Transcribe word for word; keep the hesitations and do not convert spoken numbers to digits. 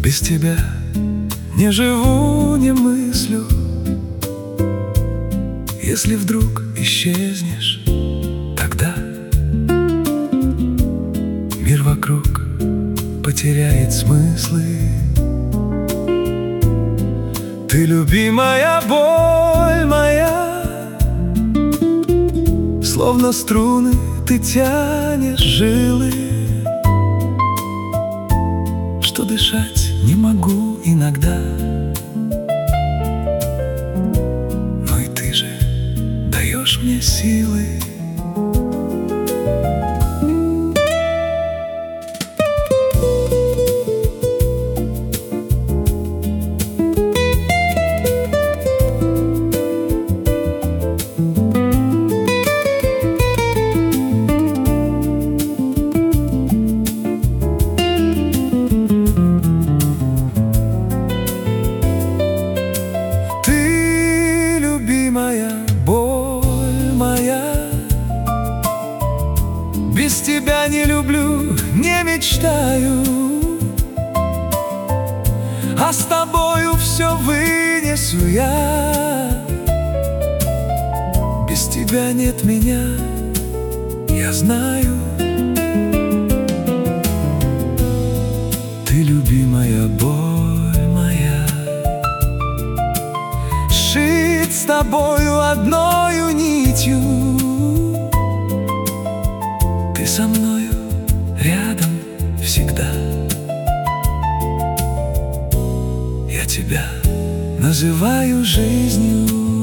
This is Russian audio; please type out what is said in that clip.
Без тебя не живу, не мыслю. Если вдруг исчезнешь, тогда мир вокруг потеряет смыслы. Ты любимая, боль моя, словно струны ты тянешь жилы, что дышать не могу иногда. Но и ты же даешь мне силы. Боль моя, без тебя не люблю, не мечтаю, а с тобою все вынесу я. Без тебя нет меня, я знаю. Ты любимая, боль моя, шить с тобою одною нитью. Ты со мною рядом всегда. Я тебя называю жизнью.